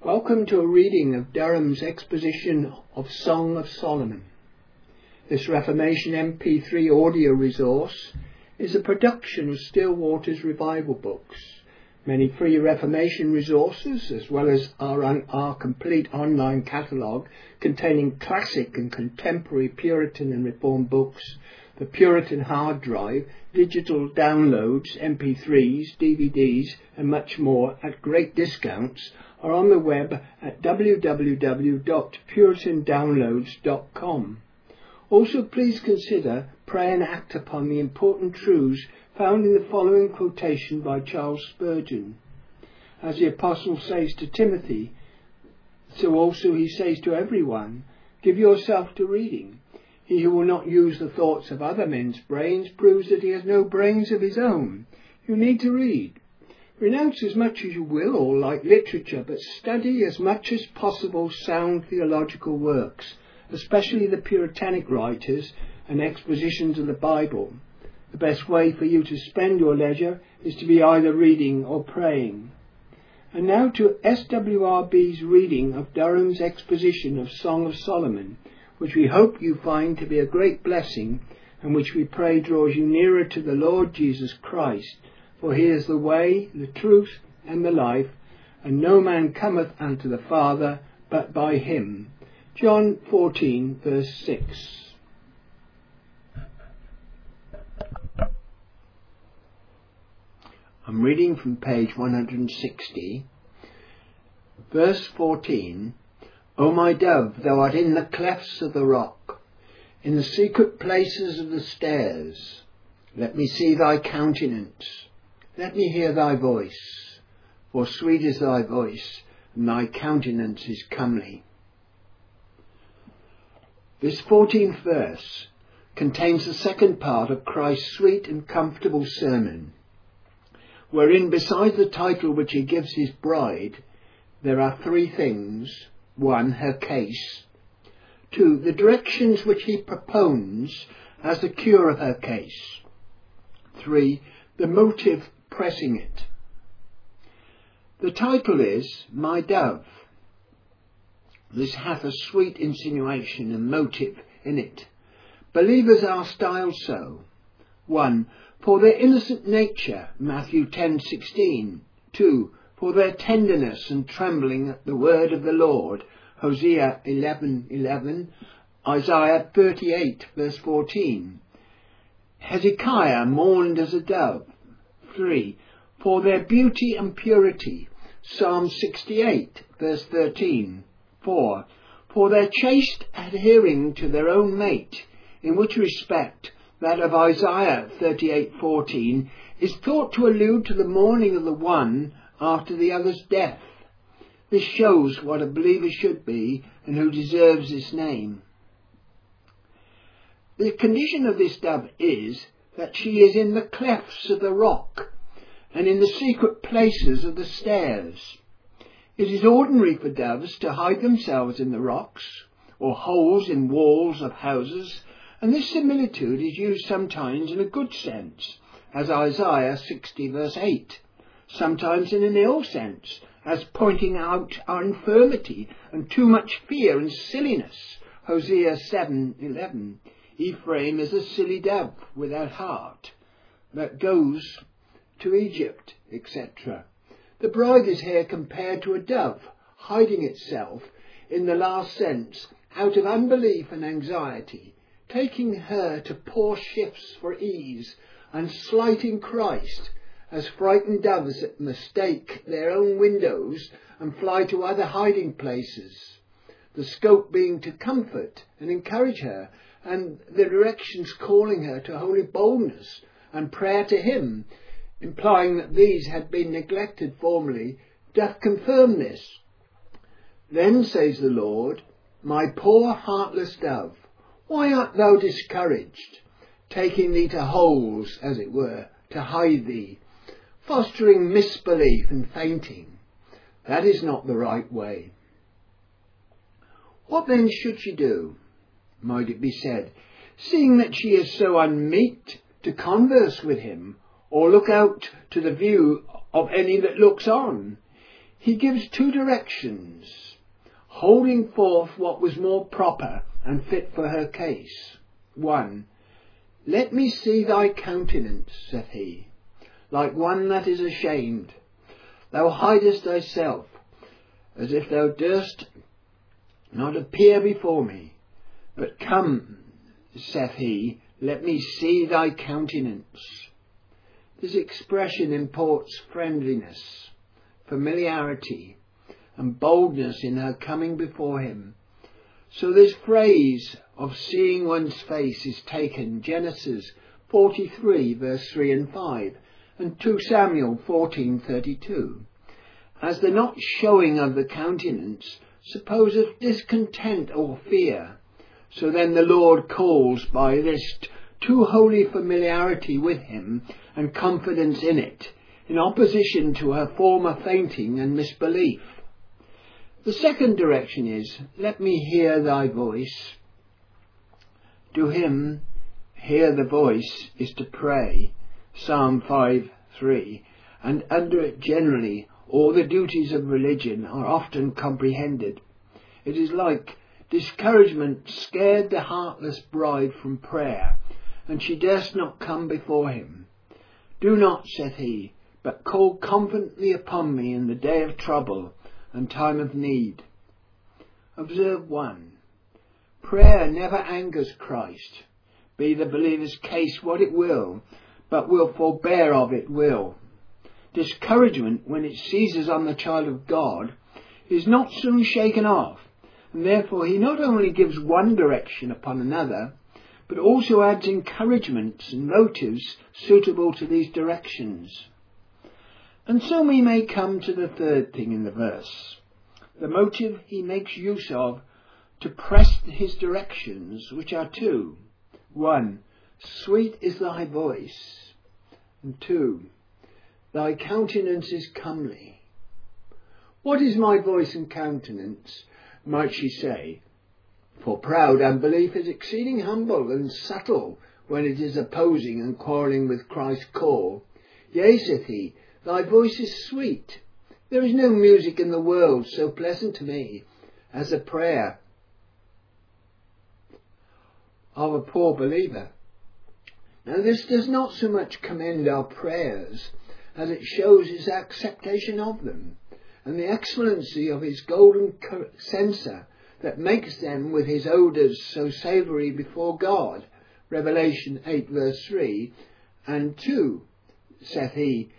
Welcome to a reading of Durham's exposition of Song of Solomon. This Reformation MP3 audio resource is a production of Stillwater's Revival Books. Many free Reformation resources, as well as our complete online catalogue containing classic and contemporary Puritan and Reformed books, the Puritan hard drive, digital downloads, MP3s, DVDs and much more at great discounts, are on the web at www.puritandownloads.com. Also, please consider, pray and act upon the important truths found in the following quotation by Charles Spurgeon. As the Apostle says to Timothy, so also he says to everyone, give yourself to reading. He who will not use the thoughts of other men's brains proves that he has no brains of his own. You need to read. Renounce as much as you will all light literature, but study as much as possible sound theological works, especially the Puritanic writers and expositions of the Bible. The best way for you to spend your leisure is to be either reading or praying. And now to SWRB's reading of Durham's exposition of Song of Solomon, which we hope you find to be a great blessing, and which we pray draws you nearer to the Lord Jesus Christ. For he is the way, the truth, and the life, and no man cometh unto the Father but by him. John 14, verse 6. I'm reading from page 160, verse 14. O my dove, thou art in the clefts of the rock, in the secret places of the stairs. Let me see thy countenance. Let me hear thy voice, for sweet is thy voice, and thy countenance is comely. This 14th verse contains the second part of Christ's sweet and comfortable sermon, wherein, besides the title which he gives his bride, there are three things. 1. Her case. 2. The directions which he propounds as the cure of her case. 3. The motive pressing it. The title is My Dove. This hath a sweet insinuation and motive in it. Believers are styled so. 1. For their innocent nature, Matthew 10:16. 2. For their tenderness and trembling at the word of the Lord, Hosea 11:11, Isaiah 38, verse 14. Hezekiah mourned as a dove. 3. For their beauty and purity, Psalm 68, verse 13. 4. For their chaste adhering to their own mate, in which respect that of Isaiah 38:14 is thought to allude to the mourning of the one after the other's death. This shows what a believer should be and who deserves this name. The condition of this dove is that she is in the clefts of the rock and in the secret places of the stairs. It is ordinary for doves to hide themselves in the rocks or holes in walls of houses, and this similitude is used sometimes in a good sense, as Isaiah 60 verse 8, sometimes in an ill sense, as pointing out our infirmity and too much fear and silliness, Hosea 7:11. Ephraim is a silly dove without heart that goes to Egypt, etc. The bride is here compared to a dove, hiding itself, in the last sense, out of unbelief and anxiety, taking her to poor shifts for ease, and slighting Christ, as frightened doves that mistake their own windows and fly to other hiding places, the scope being to comfort and encourage her, and the directions calling her to holy boldness and prayer to him, implying that these had been neglected formerly, doth confirm this. Then says the Lord, My poor heartless dove, why art thou discouraged, taking thee to holes, as it were, to hide thee, fostering misbelief and fainting? That is not the right way. What then should she do, might it be said, seeing that she is so unmeet to converse with him, or look out to the view of any that looks on? he gives two directions, holding forth what was more proper and fit for her case. 1. Let me see thy countenance, saith he, like one that is ashamed. Thou hidest thyself, as if thou durst not appear before me. But come, saith he, let me see thy countenance. This expression imports friendliness, familiarity, and boldness in her coming before him. So this phrase of seeing one's face is taken Genesis 43 verse 3 and 5 and 2 Samuel 14:32 as the not showing of the countenance supposeth discontent or fear. So then the Lord calls by this too holy familiarity with him and confidence in it, in opposition to her former fainting and misbelief. The second direction is, let me hear thy voice. To him, hear the voice is to pray, Psalm 5:3, and under it generally all the duties of religion are often comprehended. It is like discouragement scared the heartless bride from prayer, and she durst not come before him. Do not, saith he, but call confidently upon me in the day of trouble and time of need. Observe 1. Prayer never angers Christ, be the believer's case what it will, but will forbear of it will. Discouragement, when it seizes on the child of God, is not soon shaken off, and therefore he not only gives one direction upon another, but also adds encouragements and motives suitable to these directions. And so we may come to the third thing in the verse, the motive he makes use of to press his directions, which are two. 1. Sweet is thy voice. And 2. Thy countenance is comely. What is my voice and countenance, might she say? For proud unbelief is exceeding humble and subtle when it is opposing and quarrelling with Christ's call. Yea, saith he, thy voice is sweet. There is no music in the world so pleasant to me as a prayer of a poor believer. Now this does not so much commend our prayers as it shows his acceptation of them, and the excellency of his golden censer that makes them with his odours so savoury before God. Revelation 8 verse 3 and 2, saith he,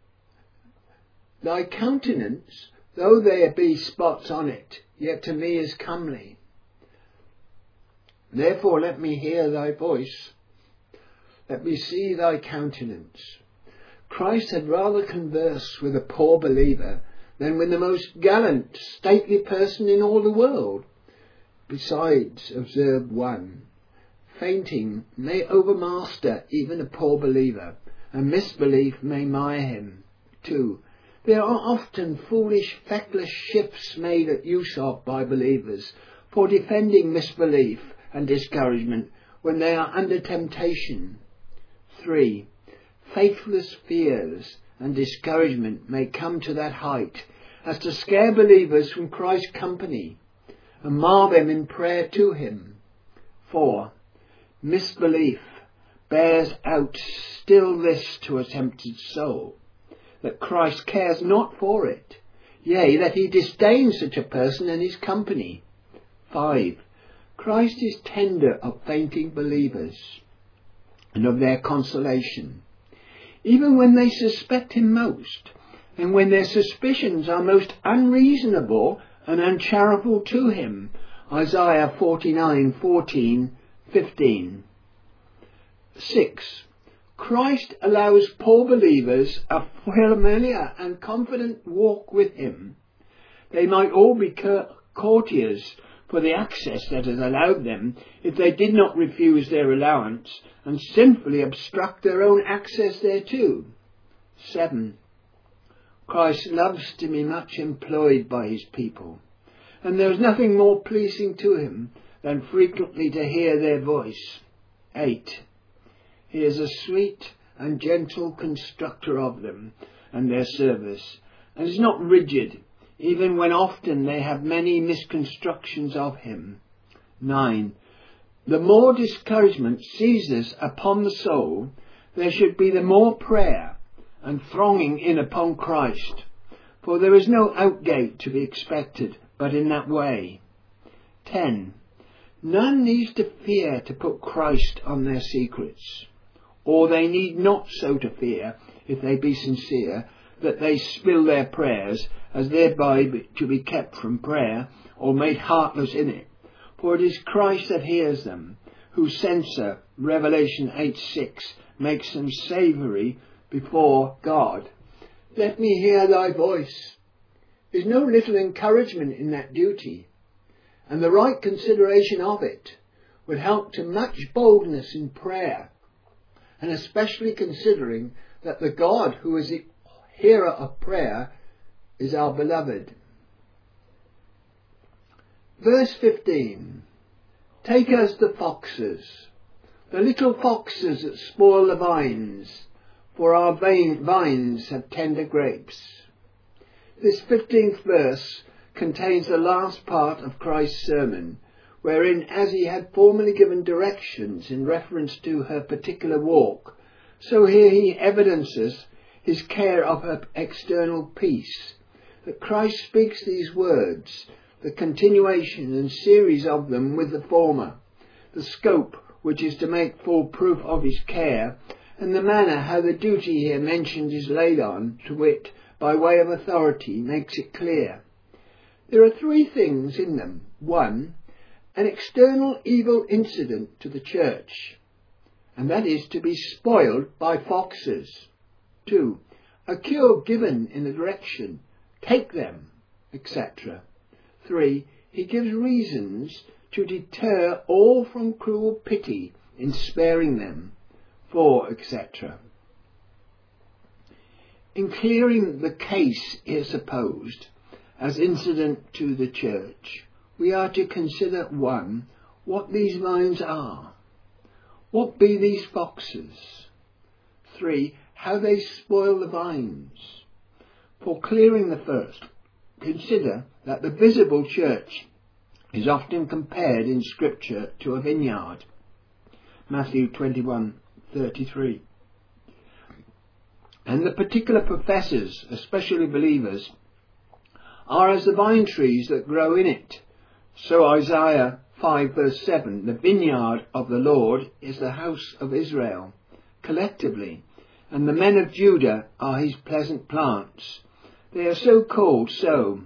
thy countenance, though there be spots on it, yet to me is comely. Therefore let me hear thy voice, let me see thy countenance. Christ had rather converse with a poor believer than with the most gallant, stately person in all the world. Besides, observe 1, fainting may overmaster even a poor believer, and misbelief may mire him. 2, there are often foolish, feckless shifts made use of by believers for defending misbelief and discouragement when they are under temptation. 3, faithless fears and discouragement may come to that height as to scare believers from Christ's company and mar them in prayer to him. 4, misbelief bears out still this to a tempted soul, that Christ cares not for it, yea, that he disdains such a person and his company. 5, Christ is tender of fainting believers and of their consolation, even when they suspect him most, and when their suspicions are most unreasonable and uncharitable to him. Isaiah 49:14-15. 6. Christ allows poor believers a familiar and confident walk with him. They might all be courtiers for the access that is allowed them if they did not refuse their allowance and sinfully obstruct their own access thereto. 7. Christ loves to be much employed by his people, and there is nothing more pleasing to him than frequently to hear their voice. 8. He is a sweet and gentle constructor of them and their service, and is not rigid even when often they have many misconstructions of him. 9. The more discouragement seizes upon the soul, there should be the more prayer and thronging in upon Christ, for there is no outgate to be expected but in that way. 10. None needs to fear to put Christ on their secrets, or they need not so to fear, if they be sincere, that they spill their prayers, as thereby to be kept from prayer, or made heartless in it. For it is Christ that hears them, whose censor, Revelation 8:6, makes them savoury before God. Let me hear thy voice. There's no little encouragement in that duty, and the right consideration of it would help to much boldness in prayer, and especially considering that the God who is the hearer of prayer is our beloved. Verse 15. Take us the foxes, the little foxes that spoil the vines, for our vines have tender grapes. This 15th verse contains the last part of Christ's sermon, wherein, as he had formerly given directions in reference to her particular walk, so here he evidences his care of her external peace, that Christ speaks these words, the continuation and series of them with the former, the scope which is to make full proof of his care, and the manner how the duty here mentioned is laid on, to wit, by way of authority, makes it clear. There are three things in them. 1. An external evil incident to the church, and that is to be spoiled by foxes. 2. A cure given in the direction, take them, etc. 3. He gives reasons to deter all from cruel pity in sparing them. 4, etc. In clearing the case here supposed as incident to the church, we are to consider 1. What these vines are. What be these foxes? 3. How they spoil the vines. For clearing the first, consider that the visible church is often compared in Scripture to a vineyard. Matthew 21:33. And the particular professors, especially believers, are as the vine trees that grow in it. So Isaiah 5 verse 7, the vineyard of the Lord is the house of Israel, collectively, and the men of Judah are his pleasant plants. They are called so,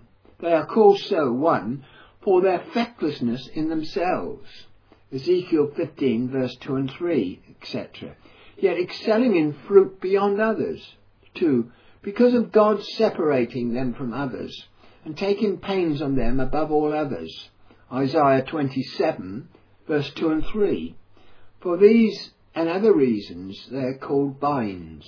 1, for their fecklessness in themselves, Ezekiel 15 verse 2 and 3, etc., yet excelling in fruit beyond others. 2, because of God separating them from others, and taking pains on them above all others, Isaiah 27 verse 2 and 3. For these and other reasons they are called vines.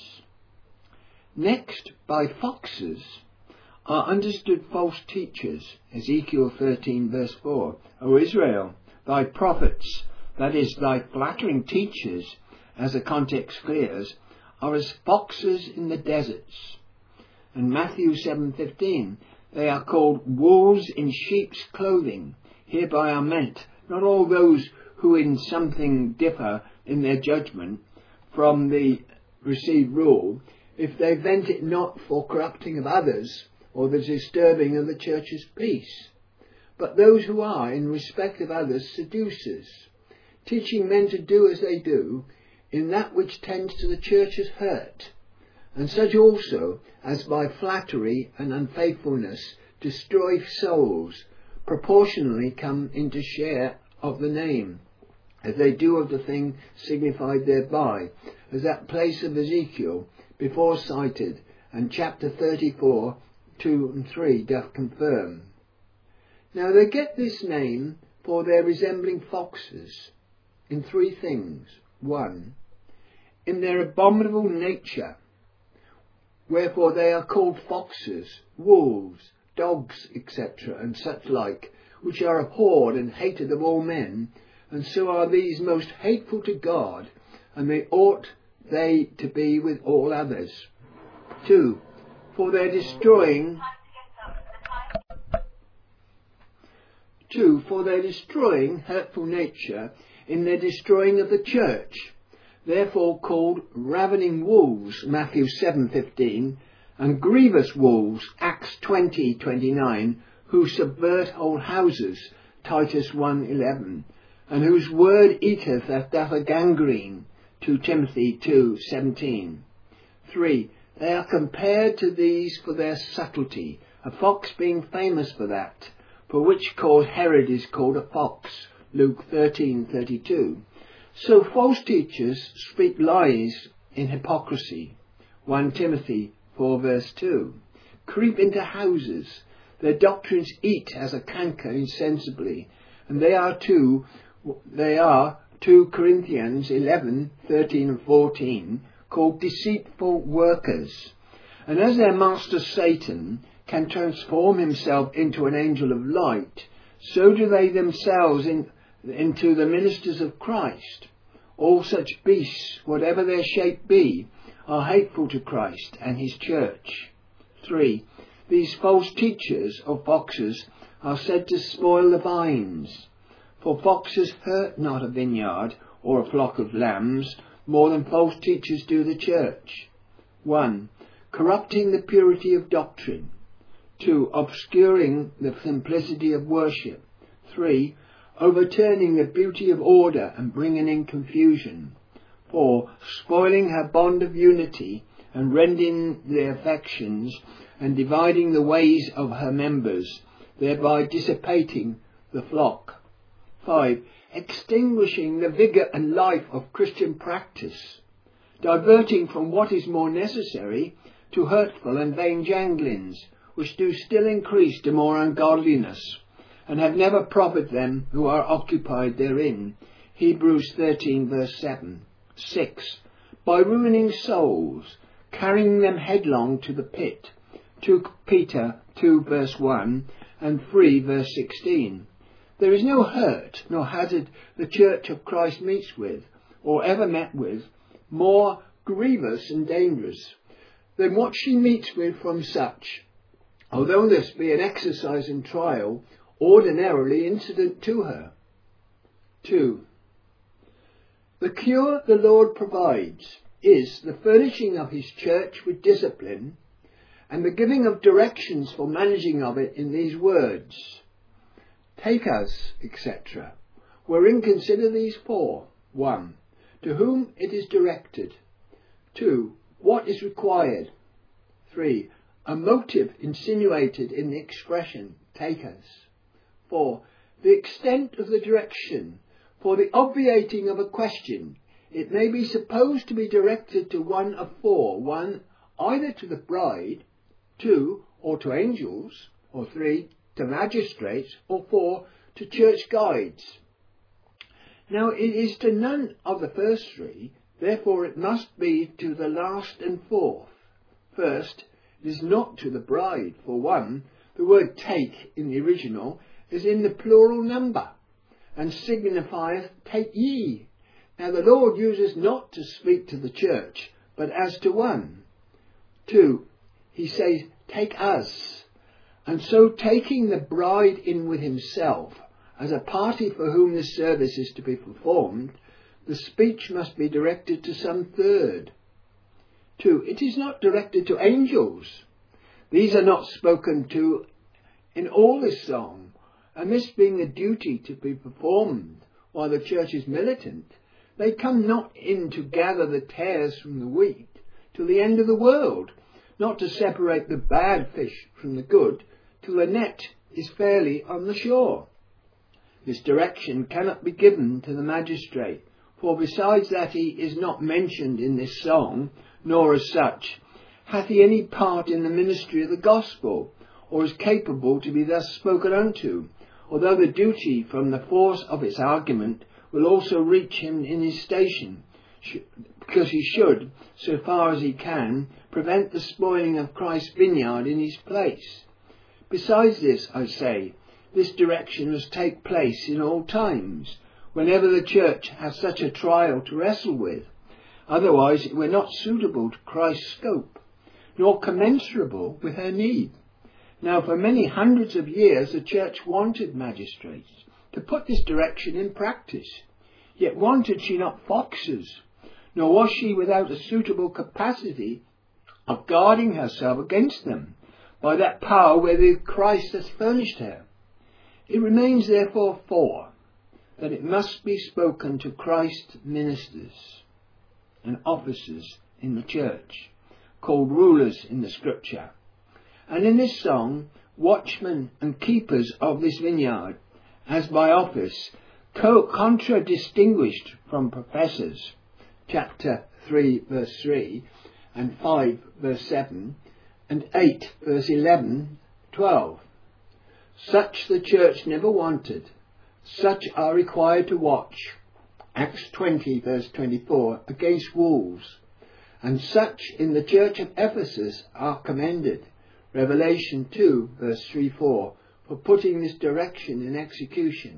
Next, by foxes are understood false teachers, Ezekiel 13 verse 4. O Israel, thy prophets, that is, thy flattering teachers, as the context clears, are as foxes in the deserts. And Matthew 7:15, they are called wolves in sheep's clothing. Hereby are meant not all those who in something differ in their judgment from the received rule, if they vent it not for corrupting of others or the disturbing of the church's peace, but those who are, in respect of others, seducers, teaching men to do as they do, in that which tends to the church's hurt, and such also as by flattery and unfaithfulness destroy souls, proportionally come into share of the name, as they do of the thing signified thereby, as that place of Ezekiel before cited, and chapter 34, 2 and 3 doth confirm. Now they get this name for their resembling foxes in 3 things. 1, in their abominable nature, wherefore they are called foxes, wolves, dogs, etc., and such like, which are abhorred and hated of all men, and so are these most hateful to God, and they ought they to be with all others. 2, for their destroying 2. For their destroying hurtful nature in their destroying of the church, therefore called ravening wolves, Matthew 7:15, and grievous wolves, Acts 20:29, who subvert whole houses, Titus 1:11, and whose word eateth as doth a gangrene, 2 Timothy 2:17. 3. They are compared to these for their subtlety, a fox being famous for that, for which cause Herod is called a fox, Luke 13:32. So false teachers speak lies in hypocrisy, 1 Timothy 4:2. Creep into houses, their doctrines eat as a canker insensibly, and they are 2 Corinthians 11:13 and 14, called deceitful workers. And as their master Satan can transform himself into an angel of light, so do they themselves into the ministers of Christ. All such beasts, whatever their shape be, are hateful to Christ and his church. 3. These false teachers of foxes are said to spoil the vines. For foxes hurt not a vineyard or a flock of lambs more than false teachers do the church. 1. Corrupting the purity of doctrine. 2. Obscuring the simplicity of worship. 3. Overturning the beauty of order and bringing in confusion. 4. Spoiling her bond of unity and rending the affections and dividing the ways of her members, thereby dissipating the flock. 5. Extinguishing the vigour and life of Christian practice, diverting from what is more necessary to hurtful and vain janglings, which do still increase to more ungodliness, and have never profited them who are occupied therein. Hebrews 13:7. 6. By ruining souls, carrying them headlong to the pit. 2 Peter 2:1 and 3:16. There is no hurt nor hazard the Church of Christ meets with, or ever met with, more grievous and dangerous than what she meets with from such, although this be an exercise and trial ordinarily incident to her. 2. The cure the Lord provides is the furnishing of his church with discipline and the giving of directions for managing of it in these words: take us, etc., wherein consider these 4. 1. To whom it is directed. 2. What is required. 3. A motive insinuated in the expression, take us. 4. The extent of the direction. For the obviating of a question, it may be supposed to be directed to one of 4. 1. Either to the bride. 2. Or to angels. Or 3. To magistrates, or 4. To church guides. Now it is to none of the first 3, therefore it must be to the last and 4th. First, it is not to the bride, for 1. The word take in the original is in the plural number, and signifieth take ye. Now the Lord uses not to speak to the church, but as to one. 2. He says, take us. And so taking the bride in with himself, as a party for whom this service is to be performed, the speech must be directed to some 3rd. 2. It is not directed to angels. These are not spoken to in all this song, and this being a duty to be performed while the church is militant, they come not in to gather the tares from the wheat till the end of the world, not to separate the bad fish from the good, till the net is fairly on the shore. This direction cannot be given to the magistrate, for besides that he is not mentioned in this song, nor as such, hath he any part in the ministry of the gospel, or is capable to be thus spoken unto, although the duty from the force of its argument will also reach him in his station, because he should, so far as he can, prevent the spoiling of Christ's vineyard in his place. Besides this, I say, this direction must take place in all times, whenever the church has such a trial to wrestle with. Otherwise it were not suitable to Christ's scope, nor commensurable with her need. Now, for many hundreds of years, the church wanted magistrates to put this direction in practice. Yet wanted she not foxes, nor was she without a suitable capacity of guarding herself against them by that power wherewith Christ has furnished her. It remains therefore that it must be spoken to Christ's ministers and officers in the church, called rulers in the Scripture. And in this song, watchmen and keepers of this vineyard, as by office, contradistinguished from professors, chapter 3 verse 3 and 5 verse 7 and 8 verse 11, 12. Such the church never wanted, such are required to watch, Acts 20 verse 24, against wolves, and such in the church of Ephesus are commended, Revelation 2 verse 3-4, for putting this direction in execution.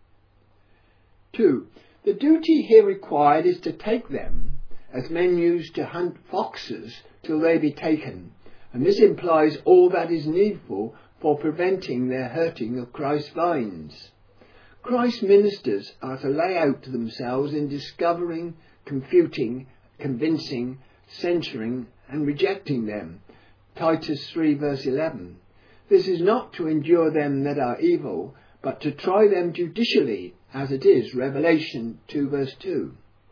2. The duty here required is to take them, as men use to hunt foxes till they be taken, and this implies all that is needful for preventing their hurting of Christ's vines. Christ's ministers are to lay out to themselves in discovering, confuting, convincing, censuring and rejecting them, Titus 3 verse 11. This is not to endure them that are evil, but to try them judicially, as it is, Revelation 2 verse 2.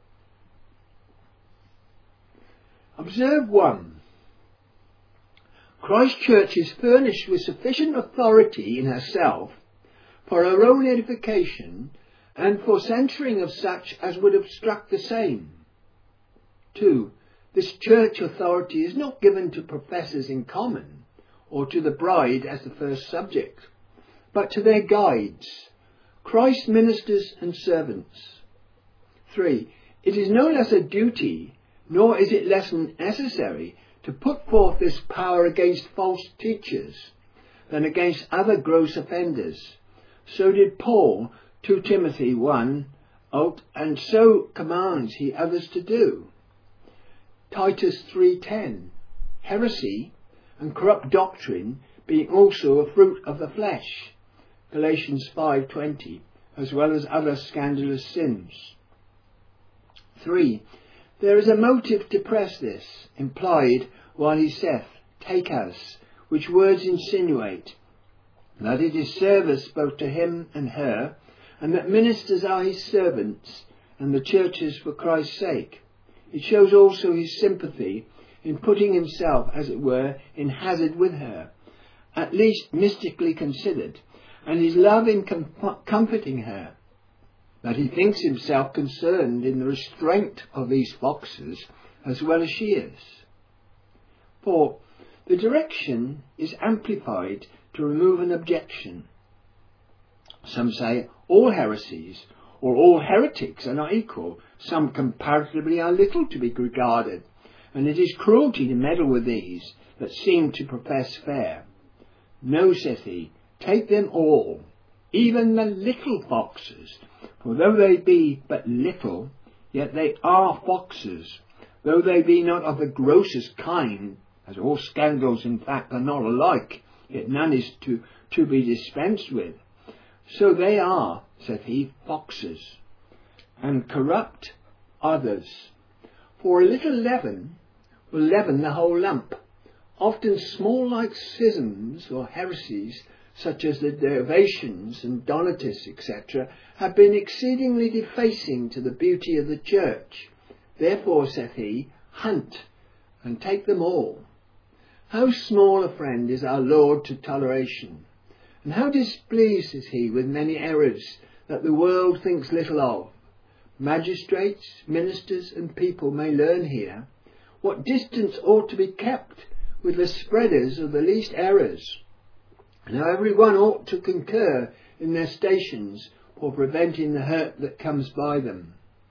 Observe 1. Christ's church is furnished with sufficient authority in herself for her own edification and for censuring of such as would obstruct the same. 2. This church authority is not given to professors in common, or to the bride as the first subject, but to their guides, Christ's ministers and servants. 3. It is no less a duty, nor is it less necessary, to put forth this power against false teachers than against other gross offenders. So did Paul, 2 Timothy 1, and so commands he others to do. Titus 3:10, heresy and corrupt doctrine being also a fruit of the flesh, Galatians 5:20, as well as other scandalous sins. 3. There is a motive to press this, implied while he saith, take us, which words insinuate that it is service both to him and her, and that ministers are his servants, and the churches for Christ's sake. It shows also his sympathy in putting himself, as it were, in hazard with her, at least mystically considered, and his love in comforting her, that he thinks himself concerned in the restraint of these foxes as well as she is. 4. The direction is amplified to remove an objection. Some say all heresies or all heretics are not equal. Some comparatively are little to be regarded, and it is cruelty to meddle with these that seem to profess fair. No, saith he, take them all, even the little foxes, for though they be but little, yet they are foxes, though they be not of the grossest kind, as all scandals in fact are not alike, yet none is to be dispensed with. So they are, saith he, foxes, and corrupt others. For a little leaven will leaven the whole lump. Often small like schisms or heresies, such as the Novatians and Donatists, etc., have been exceedingly defacing to the beauty of the church. Therefore, saith he, hunt and take them all. How small a friend is our Lord to toleration, and how displeased is he with many errors that the world thinks little of. Magistrates, ministers, and people may learn here what distance ought to be kept with the spreaders of the least errors, and how every one ought to concur in their stations for preventing the hurt that comes by them.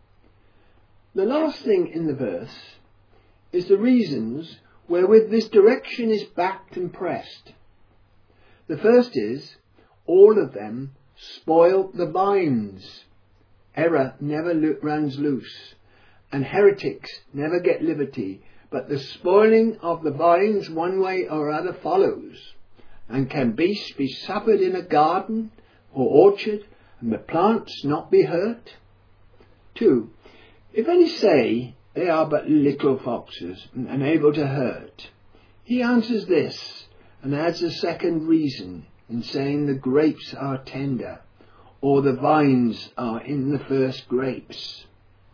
The last thing in the verse is the reasons wherewith this direction is backed and pressed. The first is, all of them spoil the vines. Error never runs loose, and heretics never get liberty, but the spoiling of the vines one way or other follows. And can beasts be suffered in a garden or orchard, and the plants not be hurt? 2. If any say they are but little foxes, and unable to hurt, he answers this, and adds a second reason, in saying the grapes are tender, or the vines are in the first grapes.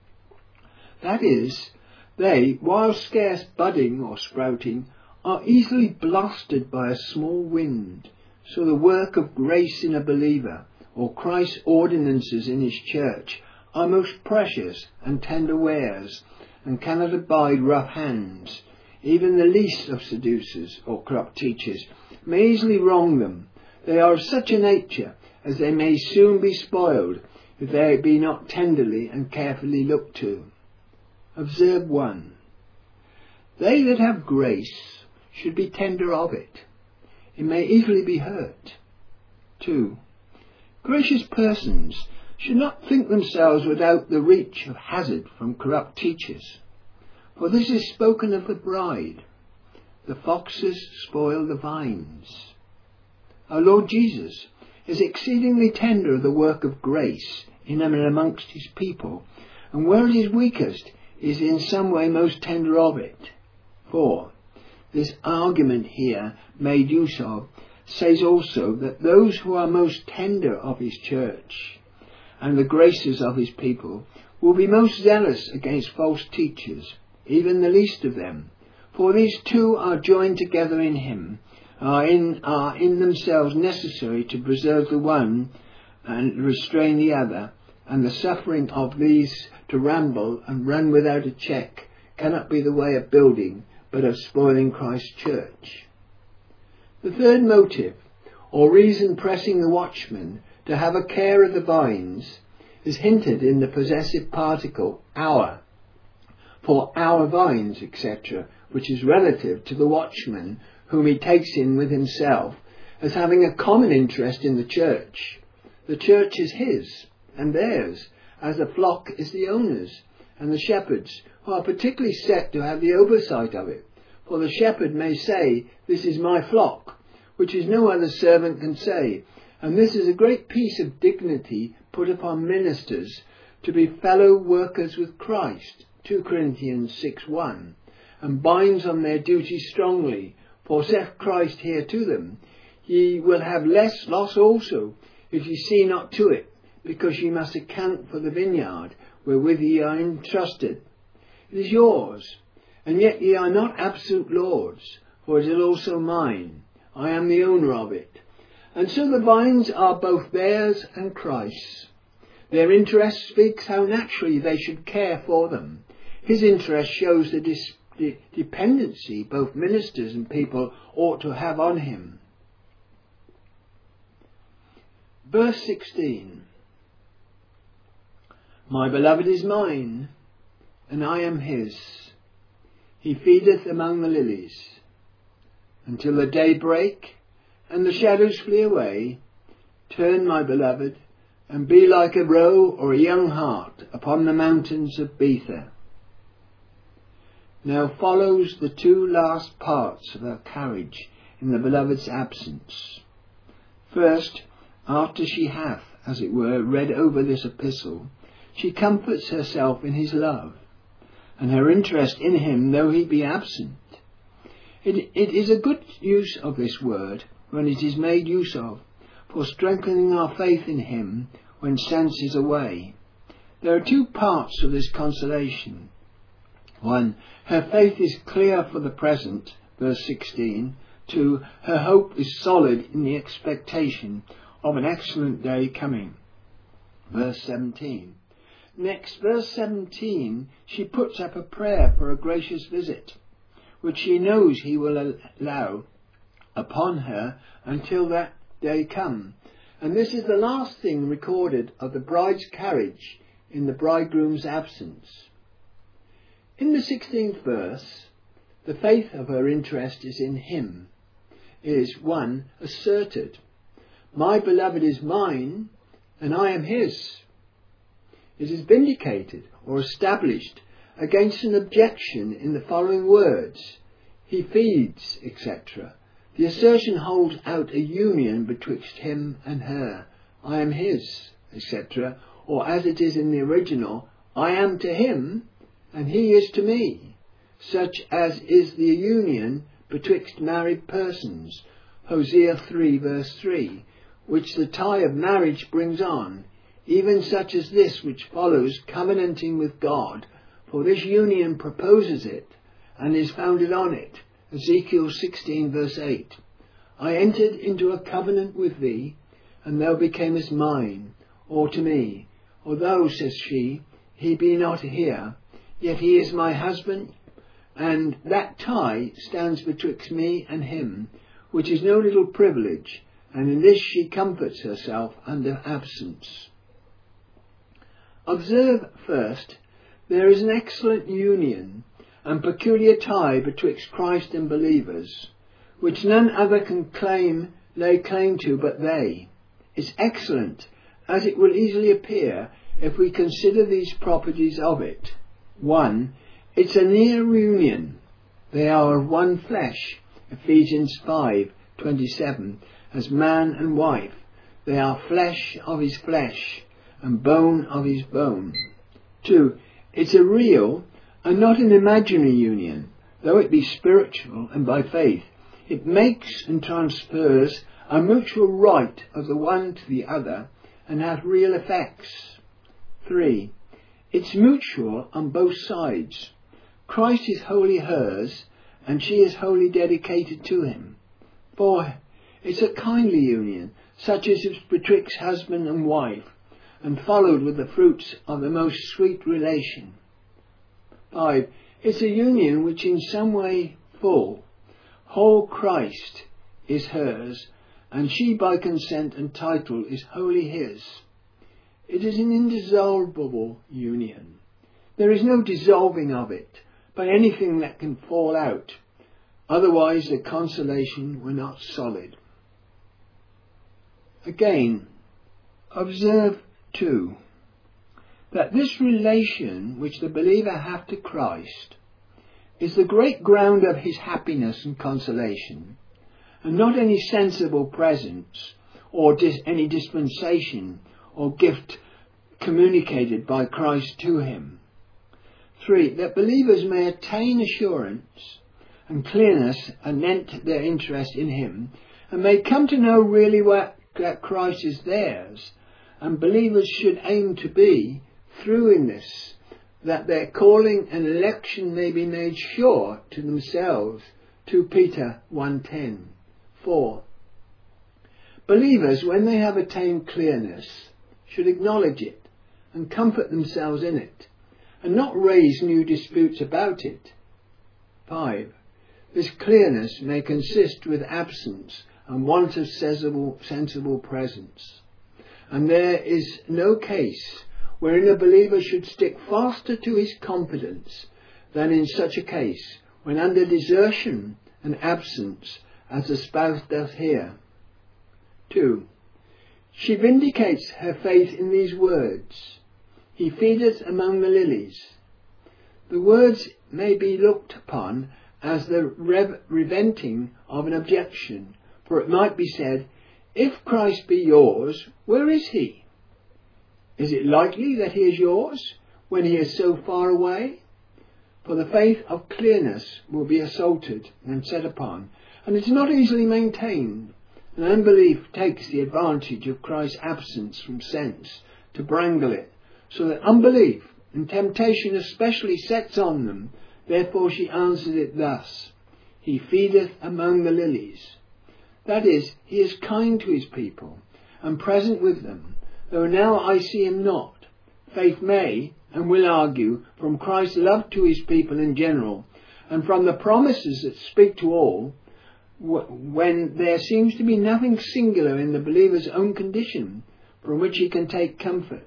That is, they, while scarce budding or sprouting, are easily blasted by a small wind, so the work of grace in a believer, or Christ's ordinances in his church, are most precious and tender wares, and cannot abide rough hands. Even the least of seducers or corrupt teachers may easily wrong them. They are of such a nature as they may soon be spoiled if they be not tenderly and carefully looked to. Observe 1. They that have grace should be tender of it. It may easily be hurt. 2. Gracious persons should not think themselves without the reach of hazard from corrupt teachers. For this is spoken of the bride. The foxes spoil the vines. Our Lord Jesus is exceedingly tender of the work of grace in and amongst his people, and where it is weakest, is in some way most tender of it. 4. This argument here made use of says also that those who are most tender of his church and the graces of his people will be most zealous against false teachers, even the least of them. For these two are joined together in him, are in themselves necessary to preserve the one and restrain the other, and the suffering of these to ramble and run without a check cannot be the way of building, but of spoiling Christ's church. The third motive, or reason pressing the watchman to have a care of the vines, is hinted in the possessive particle our, for our vines, etc., which is relative to the watchman, whom he takes in with himself as having a common interest in the church. The church is his and theirs, as the flock is the owner's, and the shepherds, who are particularly set to have the oversight of it. For the shepherd may say, "This is my flock," which is no other servant can say, and this is a great piece of dignity put upon ministers, to be fellow workers with Christ, 2 Corinthians 6:1, and binds on their duty strongly. For saith Christ here to them, "Ye will have less loss also, if ye see not to it, because ye must account for the vineyard wherewith ye are entrusted. It is yours, and yet ye are not absolute lords, for it is also mine. I am the owner of it." And so the vines are both theirs and Christ's. Their interest speaks how naturally they should care for them. His interest shows the dependency both ministers and people ought to have on him. Verse 16. My beloved is mine, and I am his. He feedeth among the lilies. Until the day break, and the shadows flee away, turn, my beloved, and be like a roe or a young hart upon the mountains of Bether. Now follows the two last parts of her carriage in the beloved's absence. First, after she hath, as it were, read over this epistle, she comforts herself in his love, and her interest in him though he be absent. It is a good use of this word when it is made use of, for strengthening our faith in him when sense is away. There are two parts of this consolation. 1. Her faith is clear for the present, verse 16. 2. Her hope is solid in the expectation of an excellent day coming, verse 17. Next, verse 17, she puts up a prayer for a gracious visit, which she knows he will allow upon her until that day come. And this is the last thing recorded of the bride's carriage in the bridegroom's absence. In the 16th verse, the faith of her interest is in him, is 1. Asserted. My beloved is mine, and I am his. It is vindicated or established against an objection in the following words, he feeds, etc., The assertion holds out a union betwixt him and her. I am his, etc. Or as it is in the original, I am to him and he is to me, such as is the union betwixt married persons, Hosea 3 verse 3, which the tie of marriage brings on, even such as this which follows covenanting with God, for this union proposes it, and is founded on it, Ezekiel 16 verse 8. I entered into a covenant with thee, and thou becamest mine, or to me. Although, says she, he be not here, yet he is my husband, and that tie stands betwixt me and him, which is no little privilege, and in this she comforts herself under absence. Observe first, there is an excellent union and peculiar tie betwixt Christ and believers, which none other can lay claim to but they. It's excellent, as it will easily appear if we consider these properties of it. 1. It's a near union. They are of one flesh, Ephesians 5:27, as man and wife. They are flesh of his flesh, and bone of his bone. 2. It's a real and not an imaginary union, though it be spiritual and by faith. It makes and transfers a mutual right of the one to the other, and has real effects. 3. It's mutual on both sides. Christ is wholly hers, and she is wholly dedicated to him. 4. It's a kindly union, such as is betwixt husband and wife, and followed with the fruits of the most sweet relation. 5. It's a union which in some way full, whole Christ is hers, and she by consent and title is wholly his. It is an indissoluble union. There is no dissolving of it by anything that can fall out, otherwise the consolation were not solid. Again, observe too, that this relation which the believer hath to Christ is the great ground of his happiness and consolation, and not any sensible presence or any dispensation or gift communicated by Christ to him. 3. That believers may attain assurance and clearness anent their interest in him, and may come to know really that Christ is theirs, and believers should aim to be through in this, that their calling and election may be made sure to themselves. 2 Peter 1:10. 4. Believers, when they have attained clearness, should acknowledge it and comfort themselves in it, and not raise new disputes about it. 5. This clearness may consist with absence and want of sensible presence, and there is no case wherein a believer should stick faster to his confidence than in such a case, when under desertion and absence, as the spouse doth here. 2. She vindicates her faith in these words, he feedeth among the lilies. The words may be looked upon as the reventing of an objection, for it might be said, if Christ be yours, where is he? Is it likely that he is yours when he is so far away? For the faith of clearness will be assaulted and set upon, and it is not easily maintained. And unbelief takes the advantage of Christ's absence from sense to brangle it, so that unbelief and temptation especially sets on them. Therefore she answered it thus, he feedeth among the lilies. That is, he is kind to his people and present with them, though now I see him not. Faith may and will argue from Christ's love to his people in general, and from the promises that speak to all, when there seems to be nothing singular in the believer's own condition from which he can take comfort.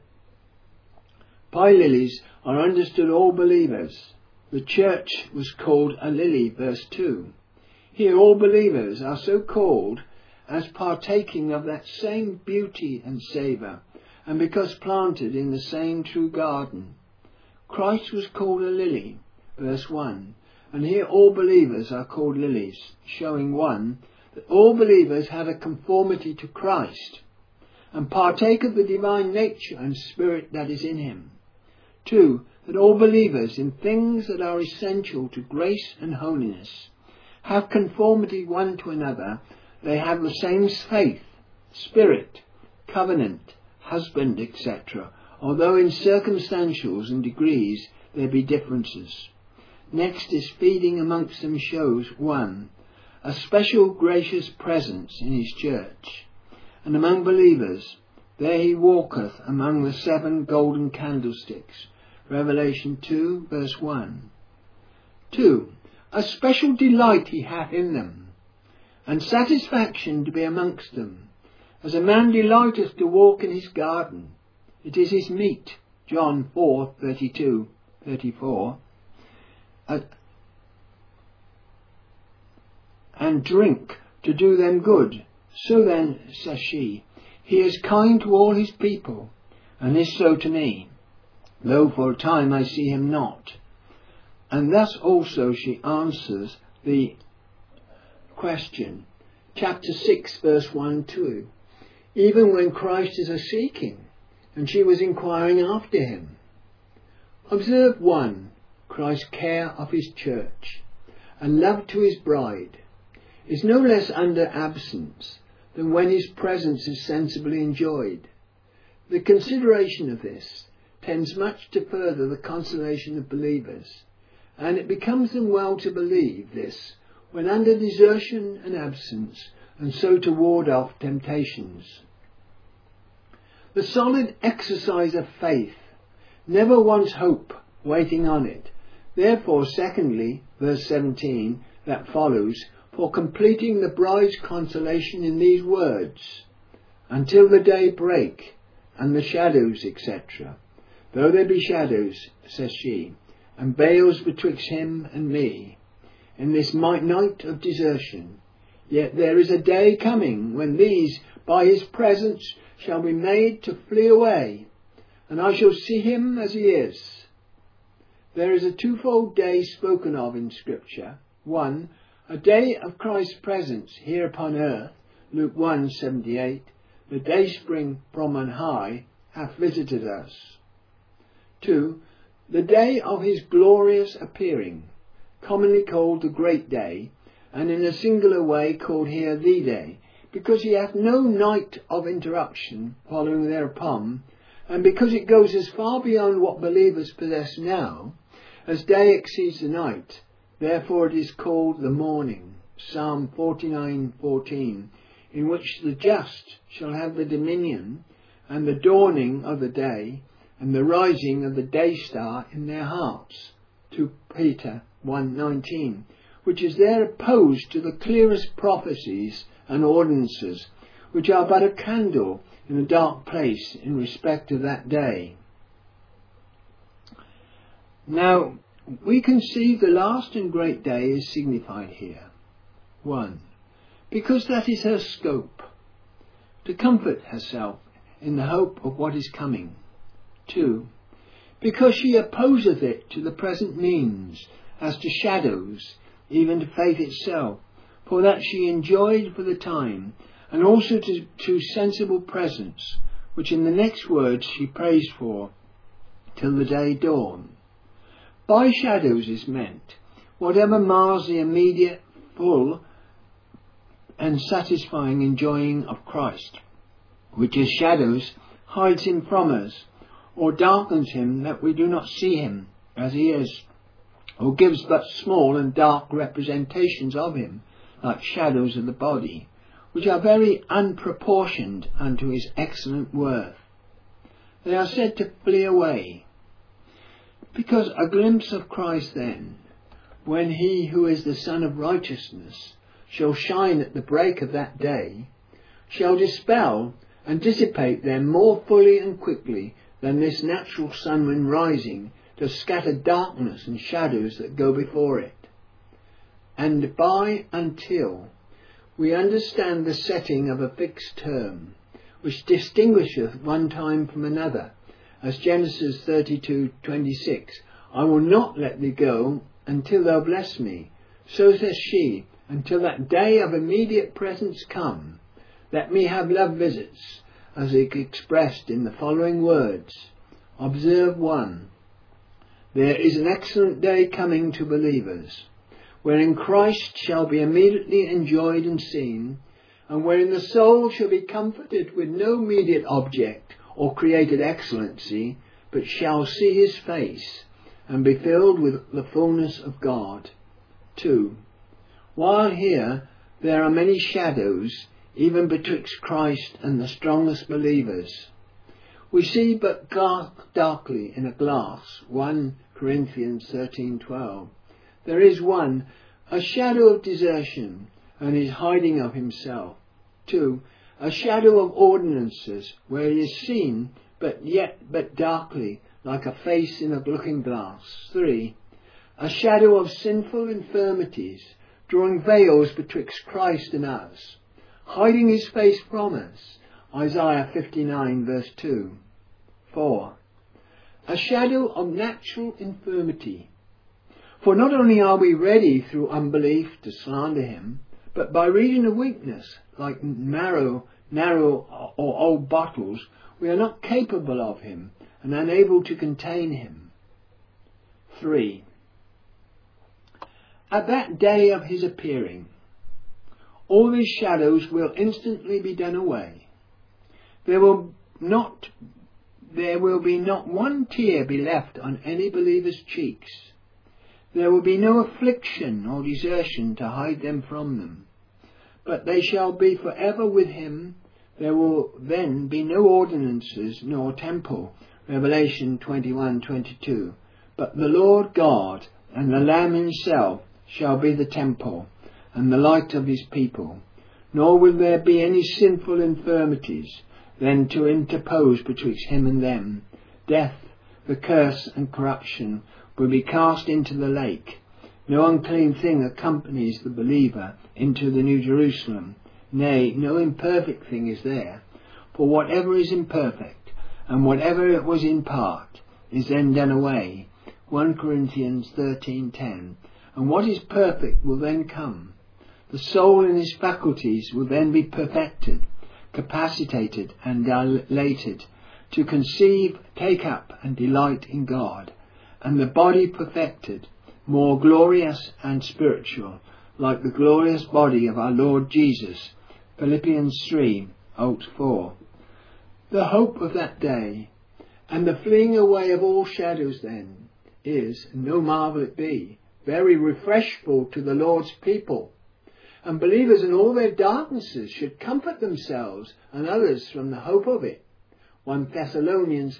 By lilies are understood all believers. The church was called a lily, verse 2. Here all believers are so called as partaking of that same beauty and savour, and because planted in the same true garden. Christ was called a lily, verse 1, and here all believers are called lilies, showing 1, that all believers have a conformity to Christ and partake of the divine nature and spirit that is in him. 2. That all believers, in things that are essential to grace and holiness, have conformity one to another. They have the same faith, spirit, covenant, husband, etc., although in circumstantials and degrees there be differences. Next is feeding amongst them shows 1. A special gracious presence in his church, and among believers, there he walketh among the 7 golden candlesticks. Revelation 2 verse 1. 2. A special delight he hath in them, and satisfaction to be amongst them, as a man delighteth to walk in his garden. It is his meat. John 4:32, 34. And drink to do them good. So then, says she, he is kind to all his people, and is so to me, though for a time I see him not. And thus also she answers the question, chapter 6 verse 1-2, even when Christ is a-seeking, and she was inquiring after him. Observe 1. Christ's care of his church, and love to his bride, is no less under absence than when his presence is sensibly enjoyed. The consideration of this tends much to further the consolation of believers, and it becomes them well to believe this when under desertion and absence, and so to ward off temptations. The solid exercise of faith never wants hope waiting on it. Therefore, secondly, verse 17, that follows, for completing the bride's consolation in these words, until the day break, and the shadows, etc. Though there be shadows, says she, and veils betwixt him and me, in this night of desertion, yet there is a day coming when these, by his presence, shall be made to flee away, and I shall see him as he is. There is a twofold day spoken of in Scripture. 1, a day of Christ's presence here upon earth, Luke 1:78, the day spring from on high hath visited us. 2, the day of his glorious appearing, commonly called the great day, and in a singular way called here the day, because he hath no night of interruption following thereupon, and because it goes as far beyond what believers possess now, as day exceeds the night. Therefore it is called the morning, Psalm 49:14, in which the just shall have the dominion, and the dawning of the day, and the rising of the day star in their hearts, 2 Peter 1:19, which is there opposed to the clearest prophecies and ordinances, which are but a candle in a dark place in respect of that day. Now, we conceive the last and great day is signified here. 1. Because that is her scope, to comfort herself in the hope of what is coming. 2. Because she opposeth it to the present means, as to shadows, even to faith itself, for that she enjoyed for the time, and also to sensible presence, which in the next words she prays for, till the day dawn. By shadows is meant whatever mars the immediate, full, and satisfying enjoying of Christ, which as shadows hides him from us, or darkens him that we do not see him as he is, or gives but small and dark representations of him, like shadows of the body, which are very unproportioned unto his excellent worth. They are said to flee away, because a glimpse of Christ then, when he who is the Son of Righteousness shall shine at the break of that day, shall dispel and dissipate them more fully and quickly than this natural sun when rising does scatter darkness and shadows that go before it. And by until we understand the setting of a fixed term, which distinguisheth one time from another, as Genesis 32:26, I will not let thee go until thou bless me. So says she, until that day of immediate presence come, let me have love visits, as expressed in the following words. Observe 1. There is an excellent day coming to believers, wherein Christ shall be immediately enjoyed and seen, and wherein the soul shall be comforted with no immediate object or created excellency, but shall see his face, and be filled with the fullness of God. 2. While here there are many shadows, even betwixt Christ and the strongest believers, we see but darkly in a glass, 1 Corinthians 13:12. There is 1, a shadow of desertion, and his hiding of himself. 2, a shadow of ordinances, where he is seen, but darkly, like a face in a looking glass. 3, a shadow of sinful infirmities, drawing veils betwixt Christ and us, hiding his face from us. Isaiah 59 verse 2. 4, a shadow of natural infirmity. For not only are we ready through unbelief to slander him, but by reason of weakness, like narrow or old bottles, we are not capable of him and unable to contain him. 3, at that day of his appearing, all these shadows will instantly be done away. There will be not one tear be left on any believer's cheeks. There will be no affliction or desertion to hide them from them. But they shall be forever with him. There will then be no ordinances nor temple. Revelation 21:22. But the Lord God and the Lamb himself shall be the temple and the light of his people. Nor will there be any sinful infirmities then to interpose betwixt him and them. Death, the curse and corruption will be cast into the lake. No unclean thing accompanies the believer into the New Jerusalem. Nay, no imperfect thing is there. For whatever is imperfect, and whatever it was in part, is then done away. 1 Corinthians 13:10. And what is perfect will then come. The soul in his faculties will then be perfected, capacitated and dilated to conceive, take up and delight in God, and the body perfected, more glorious and spiritual, like the glorious body of our Lord Jesus. Philippians 3:4. The hope of that day, and the fleeing away of all shadows then, is, no marvel it be, very refreshful to the Lord's people. And believers in all their darknesses should comfort themselves and others from the hope of it. 1 Thessalonians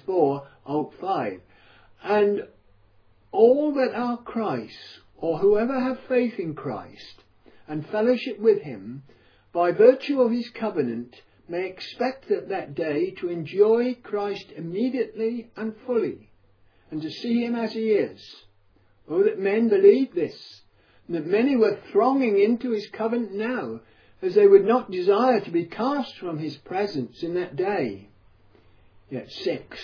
4:5. And all that are Christ's, or whoever have faith in Christ, and fellowship with him, by virtue of his covenant, may expect at that day to enjoy Christ immediately and fully, and to see him as he is. Oh, that men believed this, and that many were thronging into his covenant now, as they would not desire to be cast from his presence in that day. Yet 6.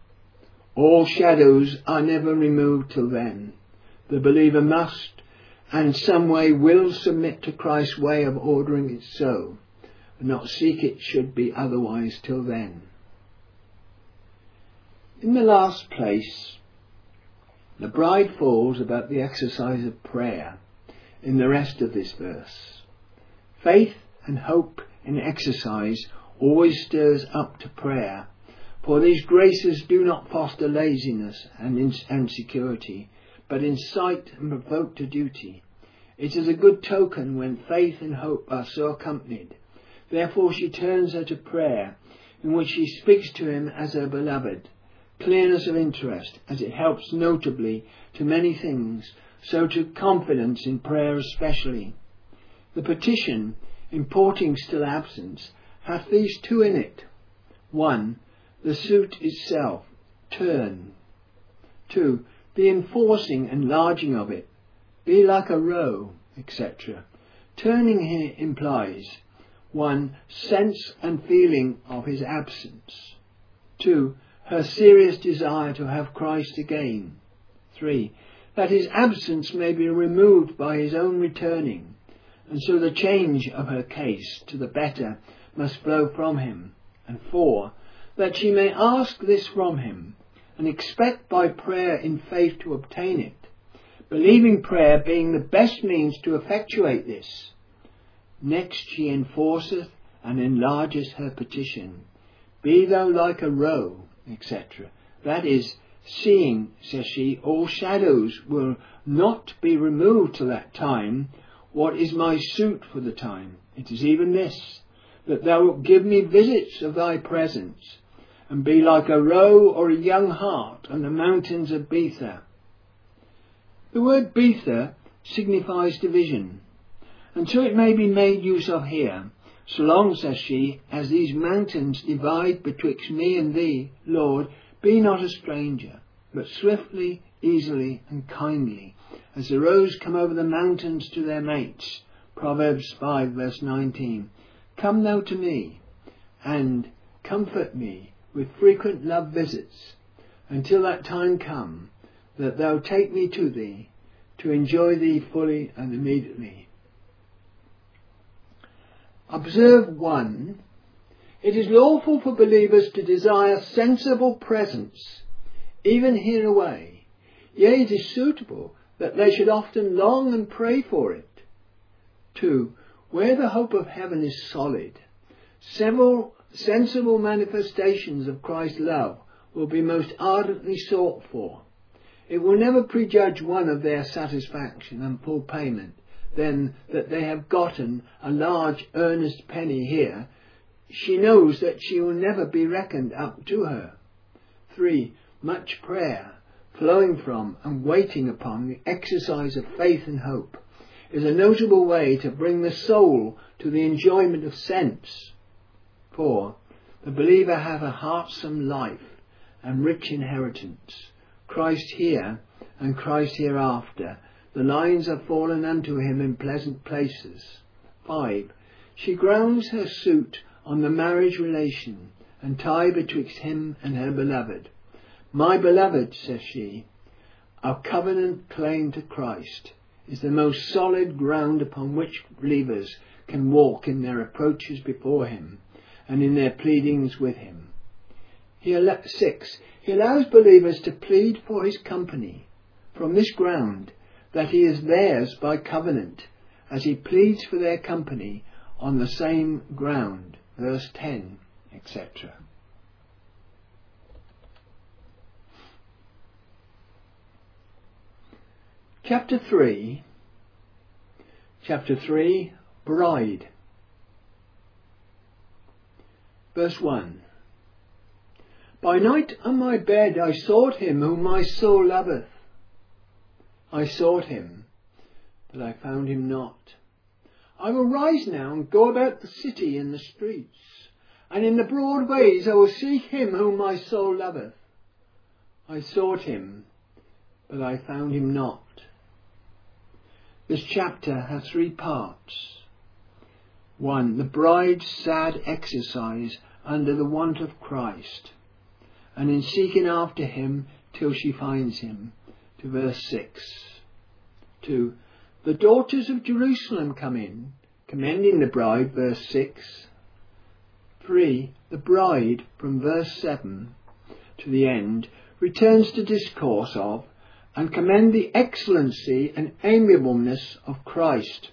All shadows are never removed till then. The believer must, and in some way will, submit to Christ's way of ordering it so, and not seek it should be otherwise till then. In the last place, the bride falls about the exercise of prayer in the rest of this verse. Faith and hope in exercise always stirs up to prayer, for these graces do not foster laziness and insecurity, but incite and provoke to duty. It is a good token when faith and hope are so accompanied. Therefore she turns her to prayer, in which she speaks to him as her beloved. Clearness of interest, as it helps notably to many things, so to confidence in prayer especially. The petition, importing still absence, hath these two in it. 1. The suit itself, turn. 2. The enforcing, enlarging of it, be like a roe, etc. Turning here implies 1. Sense and feeling of his absence. 2. Her serious desire to have Christ again. 3. That his absence may be removed by his own returning, and so the change of her case to the better must flow from him. And 4, that she may ask this from him, and expect by prayer in faith to obtain it, believing prayer being the best means to effectuate this. Next she enforceth and enlarges her petition. Be thou like a roe, etc. That is, seeing, says she, all shadows will not be removed till that time, what is my suit for the time? It is even this, that thou wilt give me visits of thy presence, and be like a roe or a young hart on the mountains of Bether. The word Bether signifies division, and so it may be made use of here, so long, says she, as these mountains divide betwixt me and thee, Lord, be not a stranger, but swiftly, easily, and kindly, as the roes come over the mountains to their mates. Proverbs 5 verse 19. Come thou to me, and comfort me with frequent love visits, until that time come, that thou take me to thee, to enjoy thee fully and immediately. Observe 1. It is lawful for believers to desire sensible presence, even hereaway. Yea, it is suitable that they should often long and pray for it. 2. Where the hope of heaven is solid, several sensible manifestations of Christ's love will be most ardently sought for. It will never prejudge one of their satisfaction and full payment, then that they have gotten a large earnest penny here. She knows that she will never be reckoned up to her. 3. Much prayer, flowing from and waiting upon the exercise of faith and hope, is a notable way to bring the soul to the enjoyment of sense. 4. The believer hath a heartsome life and rich inheritance. Christ here and Christ hereafter, the lines are fallen unto him in pleasant places. 5. She grounds her suit on the marriage relation and tie betwixt him and her beloved. My beloved, says she, our covenant claim to Christ is the most solid ground upon which believers can walk in their approaches before him and in their pleadings with him. 6. He allows believers to plead for his company from this ground, that he is theirs by covenant, as he pleads for their company on the same ground. Verse 10, etc. Chapter 3, Bride. Verse 1. By night on my bed I sought him whom my soul loveth. I sought him, but I found him not. I will rise now and go about the city in the streets, and in the broad ways I will seek him whom my soul loveth. I sought him, but I found him not. This chapter has 3 parts. 1. The bride's sad exercise under the want of Christ, and in seeking after him till she finds him, to verse 6. 2. The daughters of Jerusalem come in, commending the bride, verse 6. 3. The bride, from verse 7 to the end, returns to discourse of and commend the excellency and amiableness of Christ.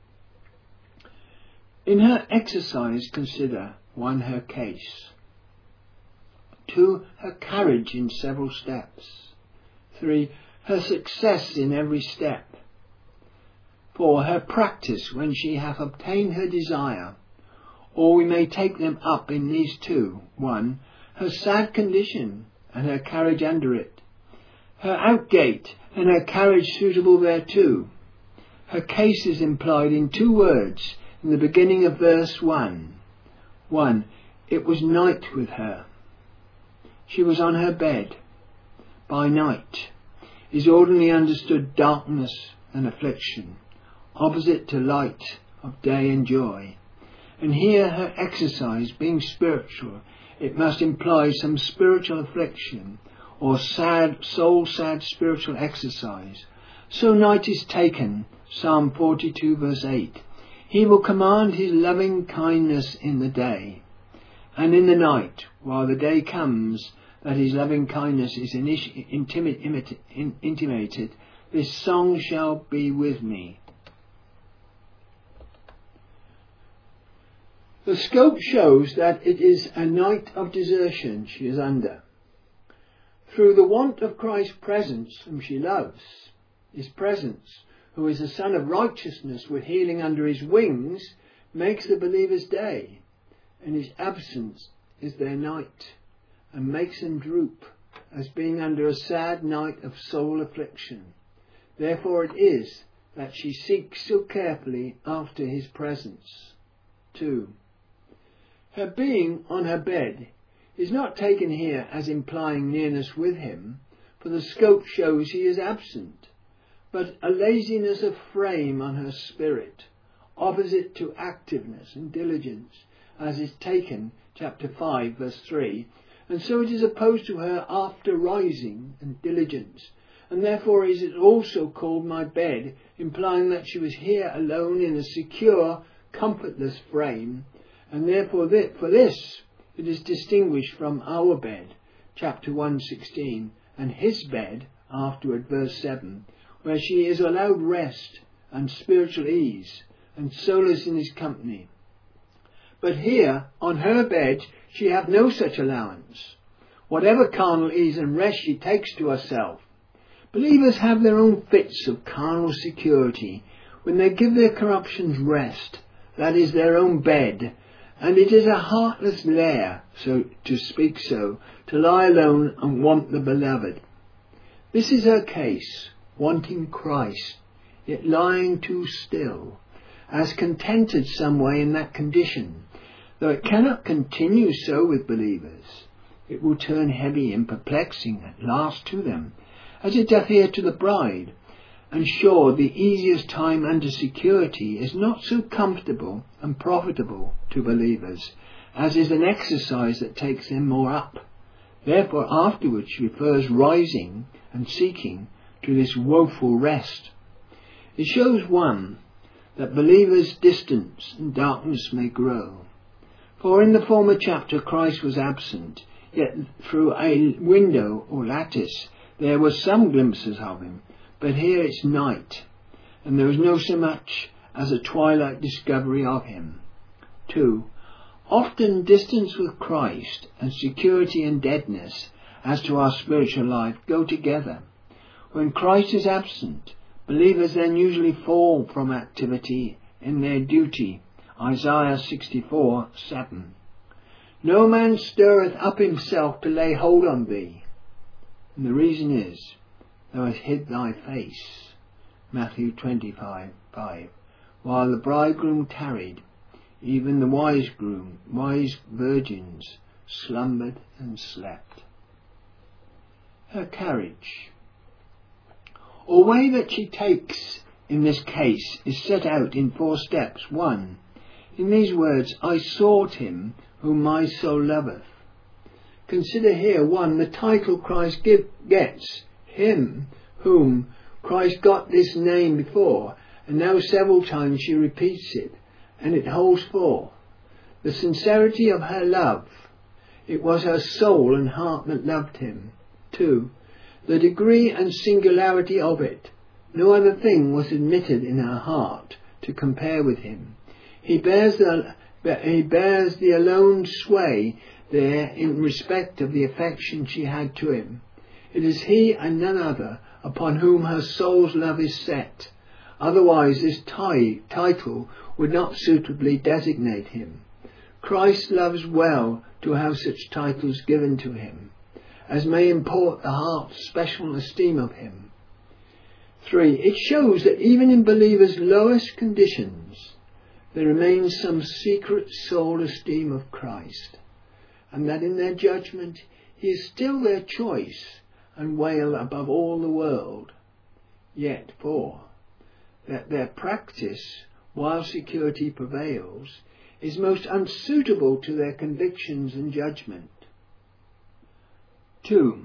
In her exercise consider 1. Her case, 2. Her carriage in several steps, 3. Her success in every step, 4. Her practice when she hath obtained her desire, or we may take them up in these 2. 1. Her sad condition and her carriage under it, her outgate and her carriage suitable thereto. Her case is implied in 2 words in the beginning of verse 1. 1. It was night with her. She was on her bed. By night is ordinarily understood darkness and affliction, opposite to light of day and joy. And here her exercise being spiritual, it must imply some spiritual affliction, or sad, soul-sad spiritual exercise. So night is taken, Psalm 42 verse 8, He will command his loving kindness in the day, and in the night, while the day comes that his loving kindness is intimated, this song shall be with me. The scope shows that it is a night of desertion she is under. Through the want of Christ's presence, whom she loves, his presence, who is the Son of Righteousness with healing under his wings, makes the believer's day, and his absence is their night, and makes them droop, as being under a sad night of soul affliction. Therefore it is that she seeks so carefully after his presence. 2. Her being on her bed is not taken here as implying nearness with him, for the scope shows he is absent, but a laziness of frame on her spirit, opposite to activeness and diligence, as is taken chapter 5 verse 3, and so it is opposed to her after rising and diligence, and therefore is it also called my bed, implying that she was here alone in a secure, comfortless frame, and therefore for this it is distinguished from our bed, chapter 1:16, and his bed, afterward verse 7, where she is allowed rest and spiritual ease, and solace in his company. But here, on her bed, she hath no such allowance. Whatever carnal ease and rest she takes to herself. Believers have their own fits of carnal security, when they give their corruptions rest, that is their own bed, and it is a heartless lair, so to speak so, to lie alone and want the beloved. This is her case, wanting Christ, yet lying too still, as contented some way in that condition, though it cannot continue so with believers. It will turn heavy and perplexing at last to them, as it doth here to the bride, and sure the easiest time under security is not so comfortable and profitable to believers, as is an exercise that takes them more up. Therefore afterwards she prefers rising and seeking to this woeful rest. It shows, 1, that believers' distance and darkness may grow. For in the former chapter Christ was absent, yet through a window or lattice there were some glimpses of him. But here it's night, and there is no so much as a twilight discovery of him. 2. Often distance with Christ and security and deadness as to our spiritual life go together. When Christ is absent, believers then usually fall from activity in their duty. Isaiah 64:7. No man stirreth up himself to lay hold on thee. And the reason is, thou hast hid thy face. Matthew 25:5. While the bridegroom tarried, even the wise virgins, slumbered and slept. Her carriage, or way that she takes in this case, is set out in 4 steps. 1. In these words, I sought him whom my soul loveth. Consider here, 1, the title Christ gets, him whom Christ got this name before, and now several times she repeats it, and it holds forth the sincerity of her love. It was her soul and heart that loved him. 2. The degree and singularity of it. No other thing was admitted in her heart to compare with him. He bears the alone sway there in respect of the affection she had to him. It is he and none other upon whom her soul's love is set. Otherwise this title would not suitably designate him. Christ loves well to have such titles given to him, as may import the heart's special esteem of him. 3. It shows that even in believers' lowest conditions, there remains some secret soul esteem of Christ, and that in their judgment he is still their choice and wail above all the world. Yet 4. That their practice, while security prevails, is most unsuitable to their convictions and judgment. 2.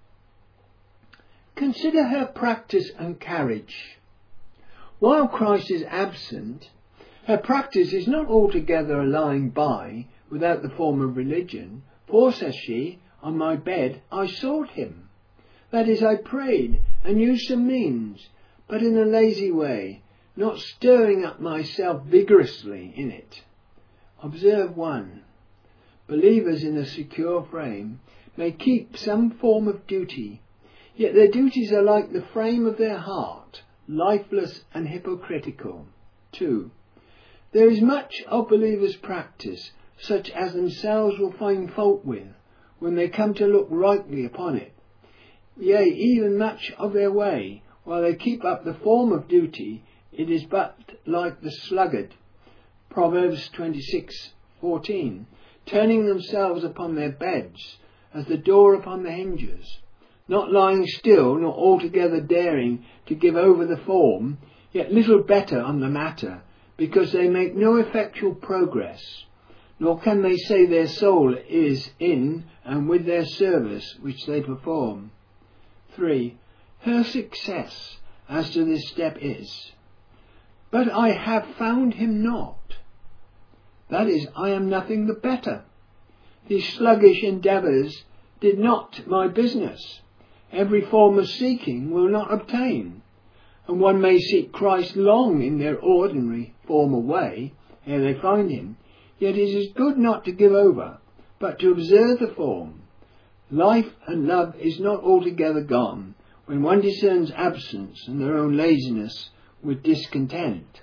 Consider her practice and carriage. While Christ is absent, Her practice is not altogether a lying by without the form of religion, for, says she, on my bed I sought him. That is, I prayed and used some means, but in a lazy way, not stirring up myself vigorously in it. Observe 1. Believers in a secure frame may keep some form of duty, yet their duties are like the frame of their heart, lifeless and hypocritical. 2. There is much of believers' practice, such as themselves will find fault with, when they come to look rightly upon it. Yea, even much of their way, while they keep up the form of duty, it is but like the sluggard. Proverbs 26:14, turning themselves upon their beds, as the door upon the hinges, not lying still, nor altogether daring to give over the form, yet little better on the matter, because they make no effectual progress, nor can they say their soul is in and with their service which they perform. 3. Her success as to this step is, but I have found him not. That is, I am nothing the better. These sluggish endeavours did not my business. Every form of seeking will not obtain, and one may seek Christ long in their ordinary formal way, ere they find him, yet it is good not to give over, but to observe the form. Life and love is not altogether gone, when one discerns absence and their own laziness with discontent.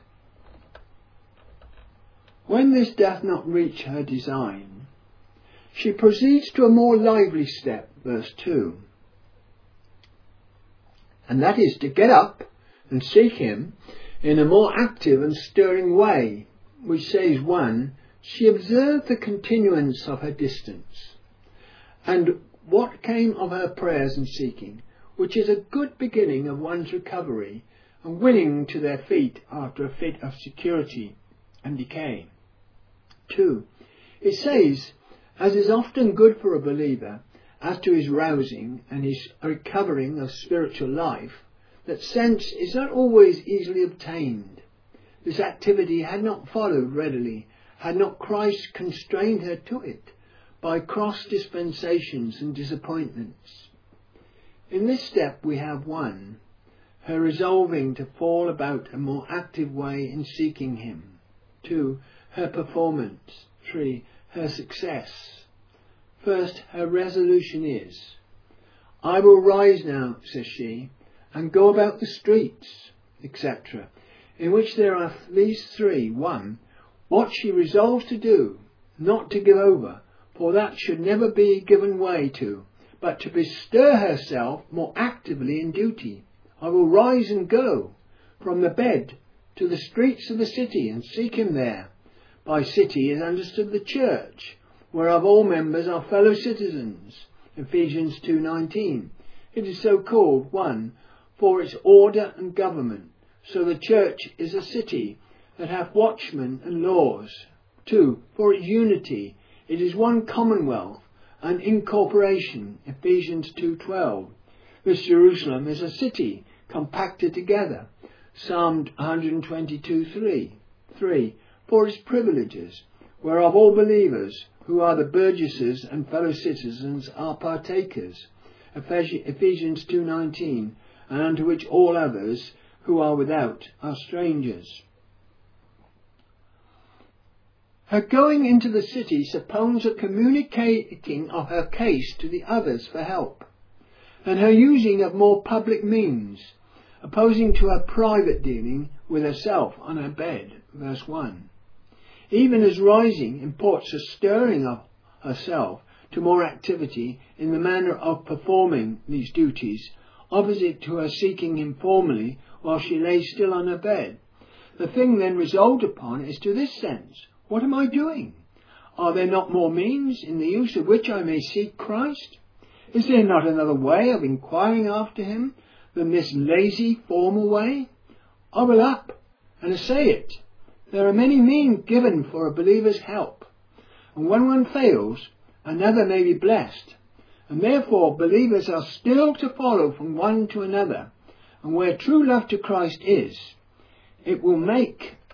When this doth not reach her design, she proceeds to a more lively step, verse 2. And that is to get up and seek him in a more active and stirring way, which says 1, she observed the continuance of her distance, and what came of her prayers and seeking, which is a good beginning of one's recovery and winning to their feet after a fit of security and decay. 2. It says, as is often good for a believer, as to his rousing and his recovering of spiritual life, that sense is not always easily obtained. This activity had not followed readily, had not Christ constrained her to it by cross dispensations and disappointments. In this step we have 1, her resolving to fall about a more active way in seeking him. 2, her performance. 3, her success. First, her resolution is, I will rise now, says she, and go about the streets, etc., in which there are these 3. 1, what she resolves to do, not to give over, for that should never be given way to, but to bestir herself more actively in duty. I will rise and go from the bed to the streets of the city and seek him there. By city is understood the church, whereof all members are fellow citizens. Ephesians 2:19. It is so called, 1, for its order and government. So the church is a city that hath watchmen and laws. 2, for its unity. It is one commonwealth and incorporation. Ephesians 2:12. This Jerusalem is a city compacted together. Psalm 122:3. 3, for its privileges, whereof all believers who are the burgesses and fellow citizens are partakers. Ephesians 2:19, and unto which all others who are without are strangers. Her going into the city supposes a communicating of her case to the others for help, and her using of more public means, opposing to her private dealing with herself on her bed, verse 1. Even as rising imports a stirring of herself to more activity in the manner of performing these duties, opposite to her seeking him formally while she lay still on her bed. The thing then resolved upon is to this sense, what am I doing? Are there not more means in the use of which I may seek Christ? Is there not another way of inquiring after him than this lazy, formal way? I will up and essay it. There are many means given for a believer's help, and when one fails, another may be blessed, and therefore believers are still to follow from one to another, and where true love to Christ is, it will make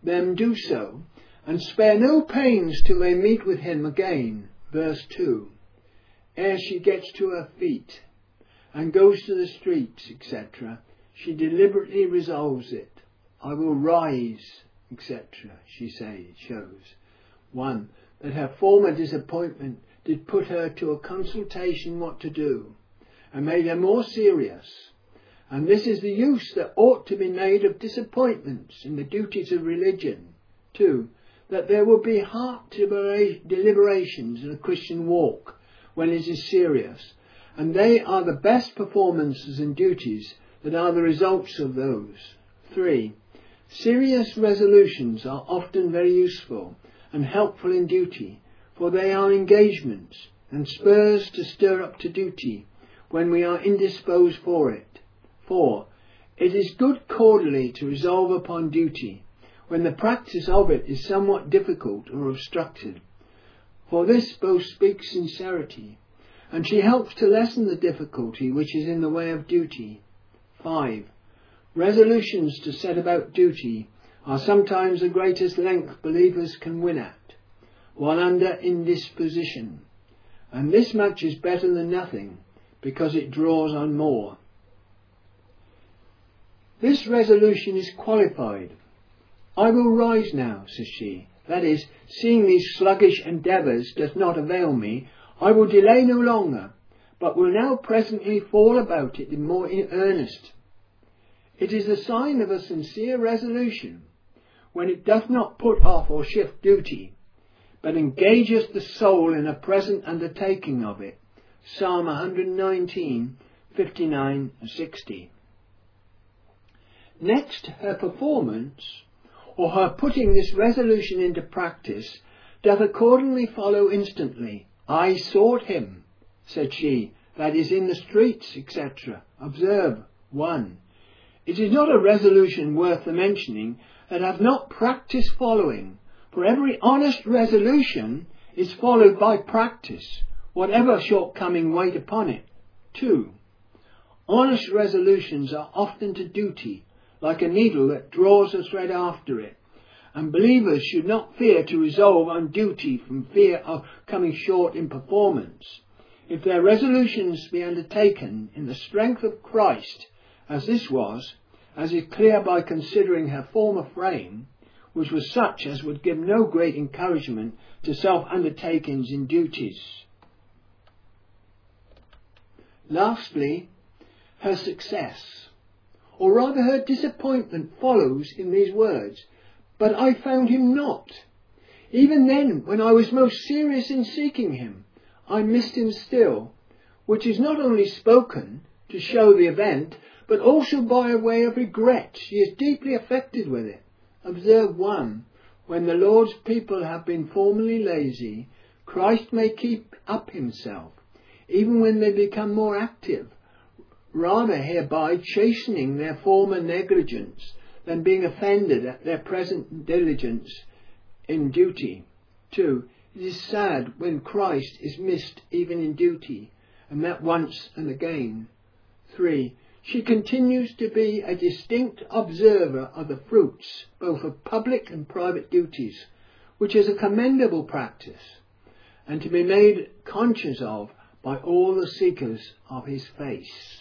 them do so, and spare no pains till they meet with him again. Verse 2. Ere she gets to her feet and goes to the streets, etc., she deliberately resolves it. I will rise, etc., she shows. 1. That her former disappointment did put her to a consultation what to do, and made her more serious. And this is the use that ought to be made of disappointments in the duties of religion. 2. That there will be heart deliberations in a Christian walk when it is serious, and they are the best performances and duties that are the results of those. 3. Serious resolutions are often very useful and helpful in duty, for they are engagements and spurs to stir up to duty when we are indisposed for it. 4. It is good cordially to resolve upon duty when the practice of it is somewhat difficult or obstructed, for this both speaks sincerity, and she helps to lessen the difficulty which is in the way of duty. 5. Resolutions to set about duty are sometimes the greatest length believers can win at, while under indisposition, and this much is better than nothing, because it draws on more. This resolution is qualified. I will rise now, says she. That is, seeing these sluggish endeavours does not avail me, I will delay no longer, but will now presently fall about it in more earnest. It is a sign of a sincere resolution, when it doth not put off or shift duty, but engages the soul in a present undertaking of it. Psalm 119, 59 and 60. Next, her performance, or her putting this resolution into practice, doth accordingly follow instantly. I sought him, said she, that is in the streets, etc. Observe. 1. It is not a resolution worth the mentioning that hath not practice following, for every honest resolution is followed by practice, whatever shortcoming wait upon it. 2. Honest resolutions are often to duty, like a needle that draws a thread after it, and believers should not fear to resolve on duty from fear of coming short in performance. If their resolutions be undertaken in the strength of Christ, as this was, as is clear by considering her former frame, which was such as would give no great encouragement to self-undertakings in duties. Lastly, her success, or rather her disappointment, follows in these words, but I found him not. Even then, when I was most serious in seeking him, I missed him still, which is not only spoken to show the event, but also by a way of regret. She is deeply affected with it. Observe 1. When the Lord's people have been formerly lazy, Christ may keep up himself, even when they become more active, rather hereby chastening their former negligence than being offended at their present diligence in duty. 2. It is sad when Christ is missed even in duty, and that once and again. 3. She continues to be a distinct observer of the fruits, both of public and private duties, which is a commendable practice, and to be made conscious of by all the seekers of his face.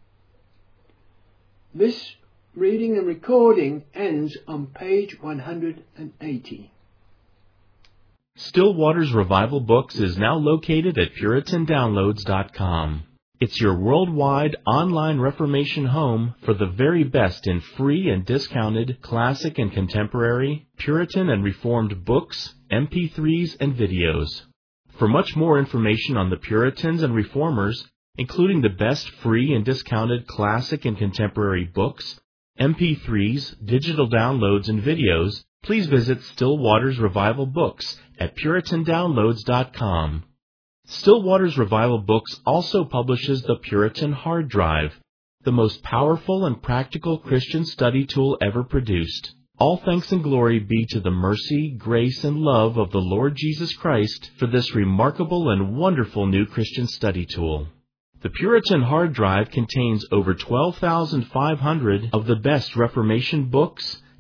This reading and recording ends on page 180. Still Waters Revival Books is now located at PuritanDownloads.com. It's your worldwide online Reformation home for the very best in free and discounted classic and contemporary, Puritan and Reformed books, MP3s, and videos. For much more information on the Puritans and Reformers, including the best free and discounted classic and contemporary books, MP3s, digital downloads, and videos, please visit Still Waters Revival Books at PuritanDownloads.com. Still Waters Revival Books also publishes the Puritan Hard Drive, the most powerful and practical Christian study tool ever produced. All thanks and glory be to the mercy, grace, and love of the Lord Jesus Christ for this remarkable and wonderful new Christian study tool. The Puritan Hard Drive contains over 12,500 of the best Reformation books,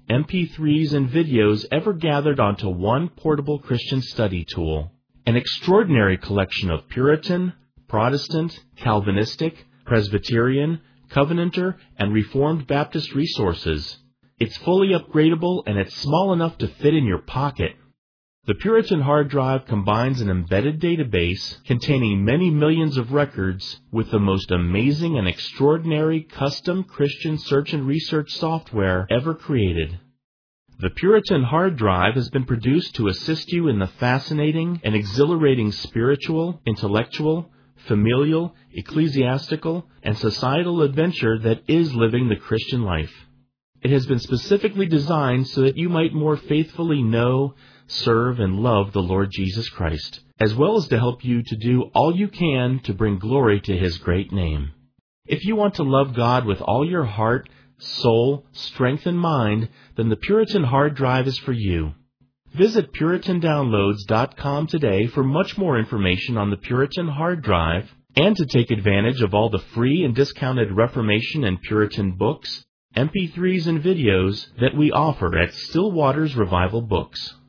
MP3s, and videos ever gathered onto one portable Christian study tool. An extraordinary collection of Puritan, Protestant, Calvinistic, Presbyterian, Covenanter, and Reformed Baptist resources. It's fully upgradable and it's small enough to fit in your pocket. The Puritan hard drive combines an embedded database containing many millions of records with the most amazing and extraordinary custom Christian search and research software ever created. The Puritan hard drive has been produced to assist you in the fascinating and exhilarating spiritual, intellectual, familial, ecclesiastical, and societal adventure that is living the Christian life. It has been specifically designed so that you might more faithfully know, serve, and love the Lord Jesus Christ, as well as to help you to do all you can to bring glory to His great name. If you want to love God with all your heart, soul, strength, and mind, then the Puritan hard drive is for you. Visit PuritanDownloads.com today for much more information on the Puritan hard drive and to take advantage of all the free and discounted Reformation and Puritan books, MP3s, and videos that we offer at Still Waters Revival Books.